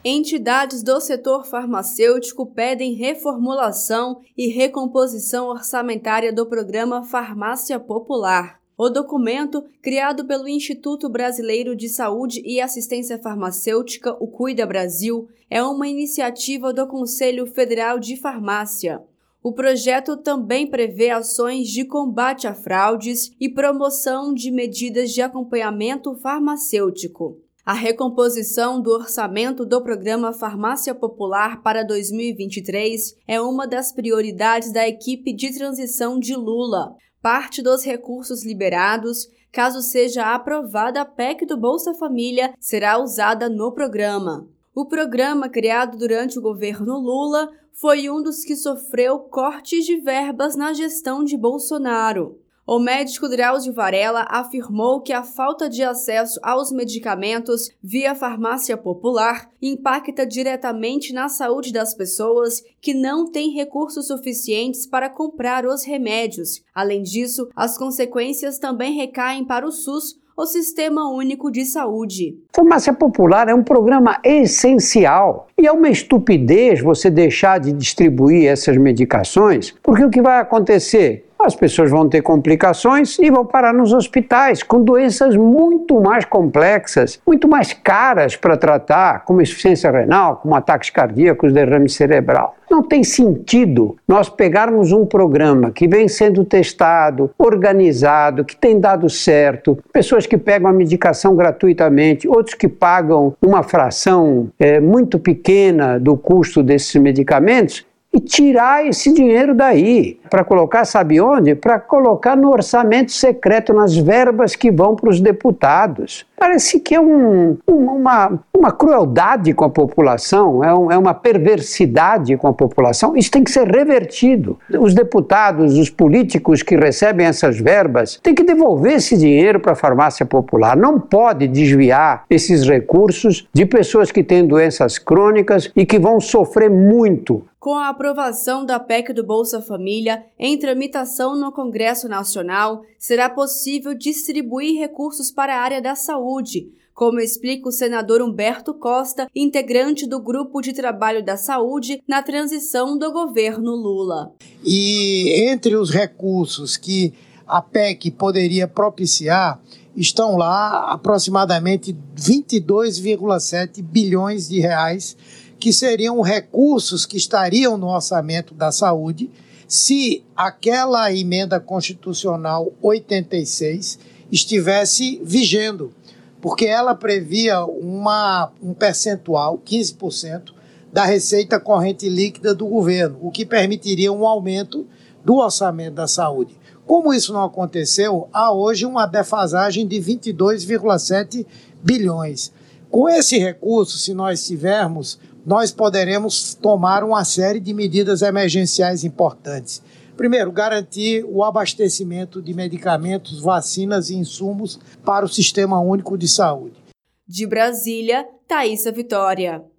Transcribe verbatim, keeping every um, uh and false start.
Entidades do setor farmacêutico pedem reformulação e recomposição orçamentária do programa Farmácia Popular. O documento, criado pelo Instituto Brasileiro de Saúde e Assistência Farmacêutica, o Cuida Brasil, é uma iniciativa do Conselho Federal de Farmácia. O projeto também prevê ações de combate a fraudes e promoção de medidas de acompanhamento farmacêutico. A recomposição do orçamento do programa Farmácia Popular para dois mil e vinte e três é uma das prioridades da equipe de transição de Lula. Parte dos recursos liberados, caso seja aprovada a P E C do Bolsa Família, será usada no programa. O programa, criado durante o governo Lula, foi um dos que sofreu cortes de verbas na gestão de Bolsonaro. O médico Drauzio Varella afirmou que a falta de acesso aos medicamentos via farmácia popular impacta diretamente na saúde das pessoas que não têm recursos suficientes para comprar os remédios. Além disso, as consequências também recaem para o SUS, o Sistema Único de Saúde. Farmácia Popular é um programa essencial e é uma estupidez você deixar de distribuir essas medicações, porque o que vai acontecer? As pessoas vão ter complicações e vão parar nos hospitais com doenças muito mais complexas, muito mais caras para tratar, como insuficiência renal, como ataques cardíacos, derrame cerebral. Não tem sentido nós pegarmos um programa que vem sendo testado, organizado, que tem dado certo, pessoas que pegam a medicação gratuitamente, outros que pagam uma fração é, muito pequena do custo desses medicamentos, e tirar esse dinheiro daí, para colocar, sabe onde? Para colocar no orçamento secreto, nas verbas que vão para os deputados. Parece que é um, uma, uma crueldade com a população, é, um, é uma perversidade com a população. Isso tem que ser revertido. Os deputados, os políticos que recebem essas verbas, têm que devolver esse dinheiro para a farmácia popular. Não pode desviar esses recursos de pessoas que têm doenças crônicas e que vão sofrer muito. Com a aprovação da P E C do Bolsa Família em tramitação no Congresso Nacional, será possível distribuir recursos para a área da saúde, como explica o senador Humberto Costa, integrante do Grupo de Trabalho da Saúde na transição do governo Lula. E entre os recursos que a P E C poderia propiciar, estão lá aproximadamente vinte e dois vírgula sete bilhões de reais, que seriam recursos que estariam no orçamento da saúde se aquela emenda constitucional oitenta e seis estivesse vigendo, porque ela previa uma, um percentual, quinze por cento, da receita corrente líquida do governo, o que permitiria um aumento do orçamento da saúde. Como isso não aconteceu, há hoje uma defasagem de vinte e dois vírgula sete bilhões. Com esse recurso, se nós tivermos, nós poderemos tomar uma série de medidas emergenciais importantes. Primeiro, garantir o abastecimento de medicamentos, vacinas e insumos para o Sistema Único de Saúde. De Brasília, Thaísa Vitória.